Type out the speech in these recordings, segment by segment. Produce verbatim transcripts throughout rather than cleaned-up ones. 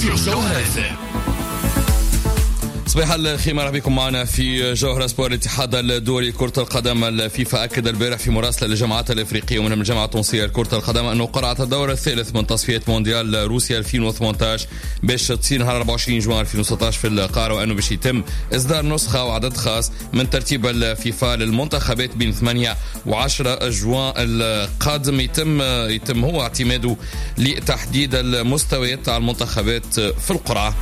في جوهرة. صباح الخير، مرحبا بكم معنا في جوهرة سبور. الاتحاد الدولي لكرة القدم الفيفا أكد البارح في مراسلة للجامعات الأفريقية ومن الجامعة التونسية لكرة القدم أنه قرعة الدور الثالث من تصفيات مونديال روسيا ألفين وثمانية عشر باش تصير نهار أربعة وعشرين جوان ألفين وستة عشر في القاهرة، وأنه باش يتم إصدار نسخة وعدد خاص من ترتيب الفيفا للمنتخبات بين ثمانية وعشرة جوان القادم. يتم يتم هو اعتماده لتحديد المستويات على المنتخبات في القرعة.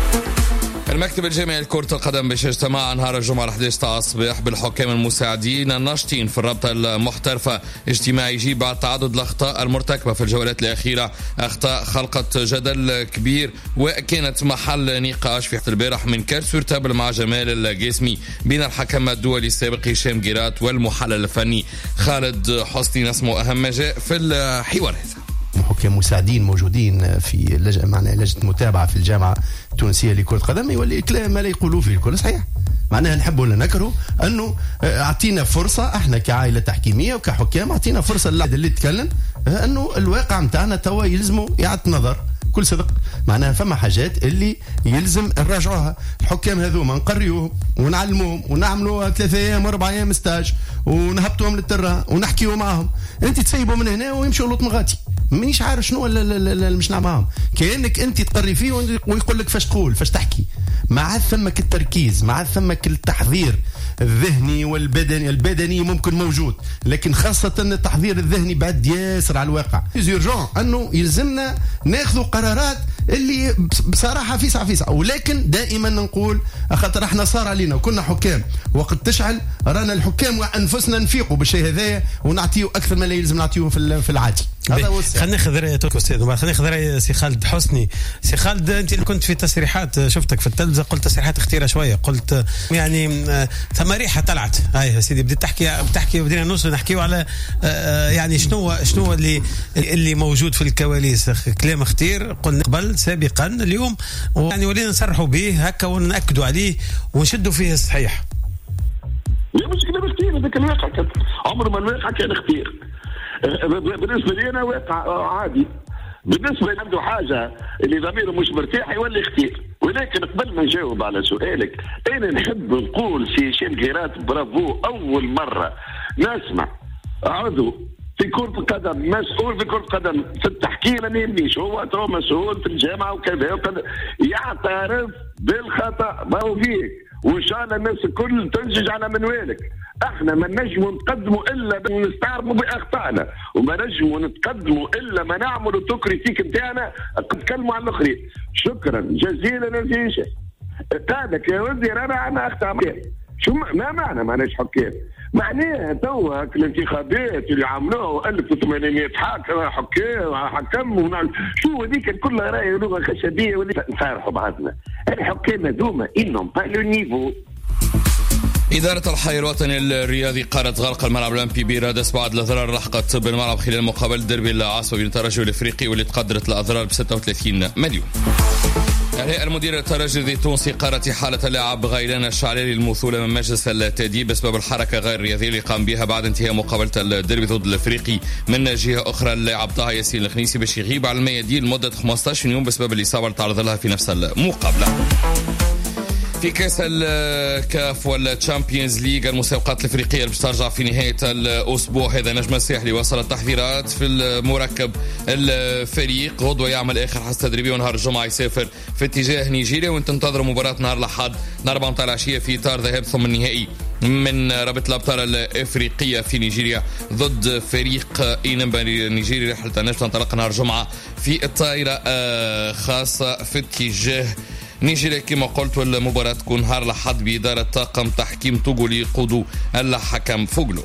المكتب الجامعي لكرة القدم باش يجتمع نهار الجمعة أحد عشر تاع الصباح بالحكام المساعدين الناشطين في الرابطة المحترفة. اجتماع يجي بعد تعدد الأخطاء المرتكبة في الجولات الأخيرة، أخطاء خلقت جدل كبير وكانت محل نقاش في البارح من كارثة تابل مع جمال القاسمي بين الحكم الدولي السابق هشام جيرات والمحلل الفني خالد حسني. نسمو أهم ما جاء في الحوار هذا. حكام مساعدين موجودين في لجنة معناها لجنة متابعة في الجامعة التونسية لكرة القدم، يولي كلام ما لا يقولوه في الكل صحيح. معناها نحب ولا نكره أنه أعطينا فرصة احنا كعائلة تحكيمية وكحكام، أعطينا فرصة اللي يتكلم أنه الواقع متاعنا توا يلزمه إعادة نظر كل صدق. معناها فما حاجات اللي يلزم نراجعوها. الحكام هذوما نقريوهم ونعلموهم ونعملوا ثلاثة أيام وأربع أيام ستاج ونهبطوهم للترا ونحكيوا معهم. أنت تسيبوا من هنا ويمشوا لوط مغاتي، مانيش عارف شنو اللي مش معاهم. كأنك أنت تقري فيه ويقول لك فاش تقول فاش تحكي. مع ثمك التركيز، مع ثمك التحضير الذهني والبدني. البدني ممكن موجود، لكن خاصة التحضير الذهني بعد ياسر على الواقع. يرجع أنه يلزمنا ناخذوا قرارات اللي بصراحة فيسع فيسع، ولكن دائما نقول أخاطر احنا صار علينا وكنا حكام وقت تشعل رانا الحكام وأنفسنا نفيقوا بالشيء هذايا ونعطيه أكثر ما لا يلزم نعطيه في العادي. هذا هو. خلينا ناخذ رأيك أستاذ، وبعد خلينا ناخذ رأي سي خالد حسني. سي خالد، أنت اللي كنت في تصريحات شفتك في التلفزة قلت تصريحات اختيرة شوية، قلت يعني ثم ريحة طلعت هاي يا سيدي. بديت تحكي بتحكي بدينا نوصل نحكيوا على يعني شنو شنو اللي اللي موجود في الكواليس. كلام اختير قلنا قبل سابقا اليوم، يعني ولينا نصرحوا به هكا ونأكدوا عليه ونشدوا فيه الصحيح. لا مش كده اختير، هذاك الواقع كان عمر ما الواقع كان اختير. بالنسبة لي أنا واقع عادي. بالنسبة عنده حاجة اللي ضميره مش مرتاح يولي اختير. ولكن قبل ما نجاوب على سؤالك، أنا نحب نقول في هشام جيرات برافو. أول مرة نسمع عضو في كرة القدم مسؤول في كرة القدم في التحكيم ما يهمنيش، هو تو مسؤول في الجامعة وكذا وكذا يعترف بالخطأ. ما هو فيك وإن شاء الله الناس الكل تنتج على منوالك. احنا ما نجموا نتقدموا الا نستعرضوا باخطائنا، وما نجموا نتقدموا الا ما نعملوا توكريتيك نتاعنا نتكلموا عن الاخرين. شكرا جزيلا نتيجه قالك يا وزير انا انا اخطا. شو ما معنى معناش حكام؟ معناها توا الانتخابات اللي عملوها ألف وثمانمائة حاكم حكام حكم شو هذيك كلها راي لغه خشبيه ولي نصارحوا بعضنا. الحكام هذوما انهم با لو نيفو. إدارة الحي الوطني الرياضي قررت غلق الملعب الأولمبي برادس بعد الأضرار لحقت بالملعب خلال مقابلة دربي العاصمة بين الترجي والإفريقي واللي تقدرت الأضرار ب ستة وثلاثين مليون. الهيئة المديرة الترجي التونسي قررت إحالة اللاعب غيلان الشعلالي الموصولة من مجلس التأديب بسبب الحركة غير الرياضية اللي قام بها بعد انتهاء مقابلة الدربي ضد الإفريقي. من جهة أخرى اللاعب طه ياسين الخنيسي باش يغيب على الميادين لمدة خمسة عشر يوم بسبب الإصابة اللي تعرض لها في نفس المقابلة. في كاس الكاف والتشامبيونز ليج المسابقات الافريقيه اللي بترجع في نهايه الاسبوع هذا، نجم الساحلي وصل التحضيرات في المركب الفريق غدوه يعمل اخر حصه تدريبيه ونهار الجمعه يسافر في اتجاه نيجيريا، وتنتظر مباراه نهار الاحد أربعة متاع العشيه في اطار ذهاب ثم النهائي من رابطه الابطال الافريقيه في نيجيريا ضد فريق اينمبا النيجيري. رحله النجم تنطلق نهار الجمعه في الطائره خاصه في اتجاه نيجيريا كما قلت، والمباراة تكون نهار الأحد بإدارة طاقم تحكيم توغولي يقودوا الحكم فوغلو.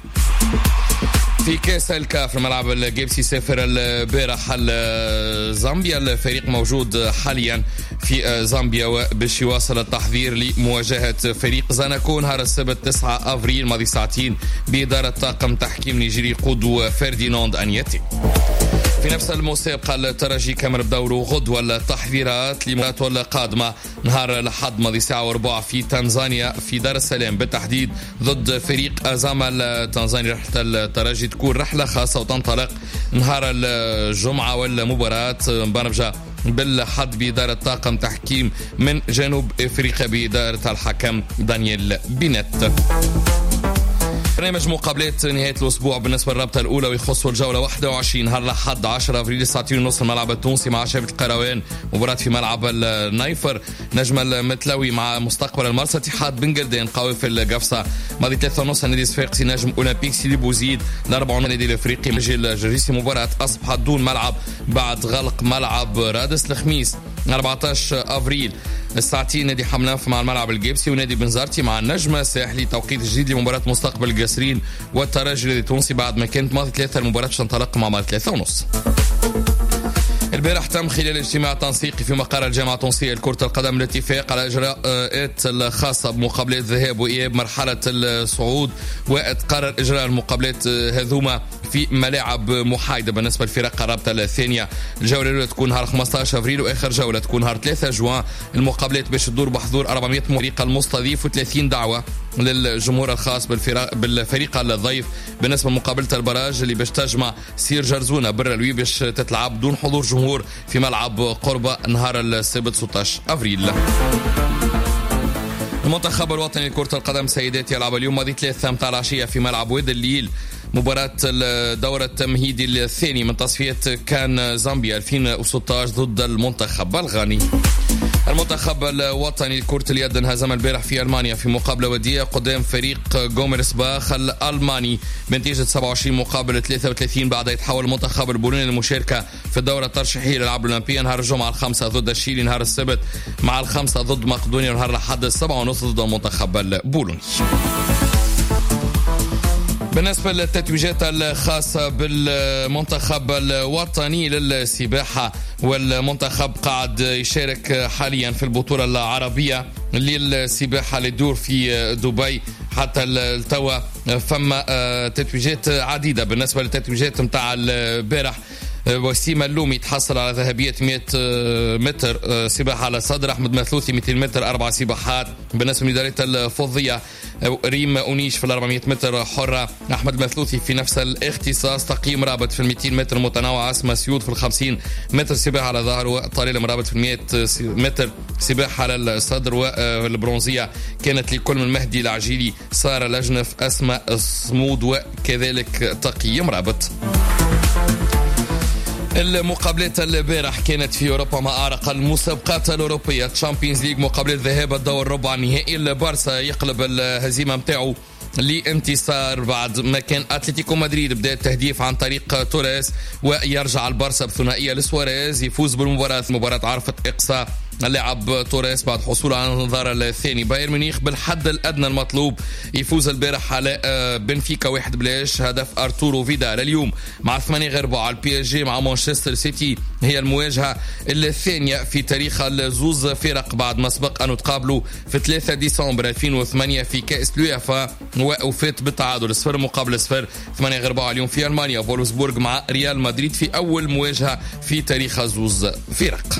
في كاس الكاف الملعب الجيبسي سافر البارح زامبيا. الفريق موجود حاليا في زامبيا وباش يواصل التحضير لمواجهة فريق زاناكو نهار السبت تسعة أفريل ماضي ساعتين بإدارة طاقم تحكيم نيجيري يقودوا فرديناند أنياتي. في نفس المسابقة الترجي كمل بدوره غدوة التحضيرات لمباراة القادمة نهار الأحد ماضي ساعة وربع في تنزانيا في دار السلام بالتحديد ضد فريق أزاما التنزاني. رحلة الترجي تكون رحلة خاصة وتنطلق نهار الجمعة، والمباراة برمجة بالحد بإدارة طاقم تحكيم من جنوب إفريقيا بإدارة الحكم دانيال بينت. برنامج مقابلات نهاية الأسبوع بالنسبة للرابطة الأولى ويخص الجولة واحد وعشرين نهار الأحد عشرة أبريل ساعتين ونص الملعب التونسي مع شبكة القروان، مباراة في ملعب النايفر. نجم المتلوي مع مستقبل المرسى اتحاد بن قردان قوي في القفصة. ماضي ثلاثة ونص نادي صفاقسي نجم أولمبيك سيدي بوزيد. الأربعة نادي الأفريقي مجيل الجريسي. مباراة أصبحت دون ملعب بعد غلق ملعب رادس الخميس. أربعة عشر أبريل الساعتين نادي حملانف مع الملعب الجيبسي ونادي بنزرتي مع النجم الساحلي. توقيت جديد لمباراة مستقبل القصرين والترجي التونسي بعد ما كانت ماضي ثلاثة المباراة باش تنطلق مع ماضي ثلاثة ونص. البارح تم خلال اجتماع تنسيقي في مقر الجامعة التونسية لكرة القدم الاتفاق على إجراءات الخاصة بمقابلات ذهاب وإياب مرحلة الصعود، وتقرر إجراء المقابلات هذوما في ملاعب محايدة بالنسبة لفرق الرابطة الثانية. الجولة الأولى تكون نهار خمسة عشر أبريل وآخر جولة تكون نهار ثلاثة جوان. المقابلات باش تدور بحضور أربعمائة فريق المستضيف وثلاثين دعوة للجمهور الخاص بالفريق بالفريق الضيف. بالنسبة لمقابلة البراج اللي باش تجمع سير جرزونة برلوي باش تتلعب دون حضور جمهور في ملعب قربة نهار السبت ستة عشر أبريل. المنتخب الوطني لكرة القدم سيدات يلعب اليوم ماضي ثلاثة متاع العشية في ملعب واد الليل مباراة الدورة التمهيدي الثاني من تصفية كان زامبيا ألفين وستة عشر ضد المنتخب الغاني. المنتخب الوطني لكرة اليد انهزم البارح في ألمانيا في مقابلة ودية قدام فريق جوميرس باخ الألماني بنتيجة سبعة وعشرين مقابل ثلاثة وثلاثين بعد يتحول المنتخب البولوني للمشاركة في الدورة الترشيحية للألعاب الأولمبية نهار الجمعة الخمسة ضد الشيلي، نهار السبت مع الخمسة ضد مقدونيا، ونهار الأحد السبعة ونص ضد المنتخب البولوني. بالنسبة للتتويجات الخاصة بالمنتخب الوطني للسباحة، والمنتخب قاعد يشارك حاليا في البطولة العربية للسباحة اللي تدور في دبي حتى التوا. فما تتويجات عديدة بالنسبة للتتويجات متاع البارح. وسيم اللومي تحصل على ذهبية مئة متر سباحة على صدر. أحمد مثلوثي مئتين متر أربع سباحات. بالنسبة لميدالية الفضية ريم أونيش في الأربعمائة متر حرة. أحمد مثلوثي في نفس الاختصاص. تقييم رابط في المئتين متر متنوعة. أسمى سيود في الخمسين متر سباحة على ظهر. وطليل مرابط في المئة متر سباحة على الصدر. والبرونزية كانت لكل من مهدي العجيلي، سارة لجنف، أسمى صمود، وكذلك تقييم رابط. المقابلات البارح كانت في أوروبا مع أعرق المسابقات الأوروبية. تشامبيونز ليج مقابلة ذهاب الدور ربع النهائي. البارسا يقلب الهزيمة متاعه لانتصار بعد ما كان أتلتيكو مدريد بدأ التهديف عن طريق توريس، ويرجع البارسا بثنائية لسواريز يفوز بالمباراة. مباراة عرفت إقصاء اللاعب توريس بعد حصوله على الانذار الثاني. بايرن ميونخ بالحد الأدنى المطلوب يفوز البارح على بنفيكا واحد بلاش، هدف أرتورو فيدال. اليوم مع ثمانية غير أربعة البي اس جي مع مانشستر سيتي هي المواجهة الثانية في تاريخ الزوز فرق بعد ما سبق أن تقابلوا في ثلاثة ديسمبر ألفين وثمانية في كأس اليوفا ووفات بالتعادل صفر مقابل صفر. ثمانية غير أربعة اليوم في ألمانيا فولفسبورغ مع ريال مدريد في أول مواجهة في تاريخ الزوز فرق.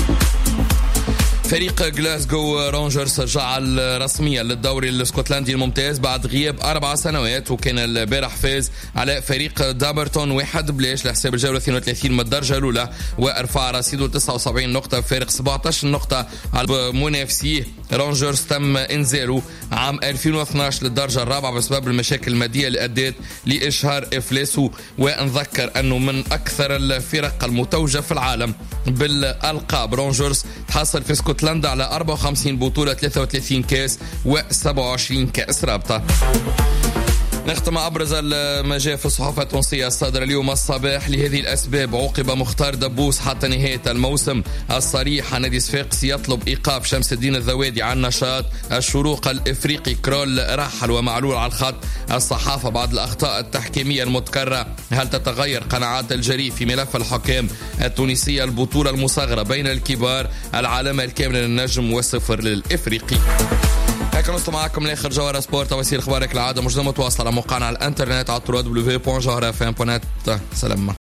فريق غلاسكو رانجرز جعل رسميا للدوري الاسكتلندي الممتاز بعد غياب أربع سنوات، وكان البارح فاز على فريق دابرتون واحد بلاش لحساب الجولة اثنين وثلاثين من الدرجة الأولى، وارفع رصيده تسعة وسبعين نقطة بفارق سبعة عشر نقطة على منافسيه. رانجرز تم إنزاله عام ألفين واثني عشر للدرجة الرابعة بسبب المشاكل المادية اللي أدت لإشهار إفلاسه. ونذكر أنه من أكثر الفرق المتوجة في العالم بالألقاب. رانجرز تحصل في اسكتلندا على أربعة وخمسين بطولة، ثلاثة وثلاثين كاس وسبعة وعشرين كأس رابطة. نختم أبرز ما جاء في الصحافة التونسية الصادرة اليوم الصباح. لهذه الأسباب عوقب مختار دبوس حتى نهاية الموسم. الصريح نادي صفاقسي يطلب إيقاف شمس الدين الذوادي عن نشاط. الشروق الإفريقي كرول رحل ومعلول على الخط. الصحافة بعد الأخطاء التحكيمية المتكررة، هل تتغير قناعات الجري في ملف الحكام التونسية؟ البطولة المصغرة بين الكبار، العلامة الكاملة للنجم والصفر للإفريقي. هيك نوصل معكم لاخر جوهرة سبورت وسيل اخبارك العاده مجدة متواصله على موقعنا على الانترنت على دبليو دبليو دبليو دوت جوهرة اف ام دوت نت. سلام.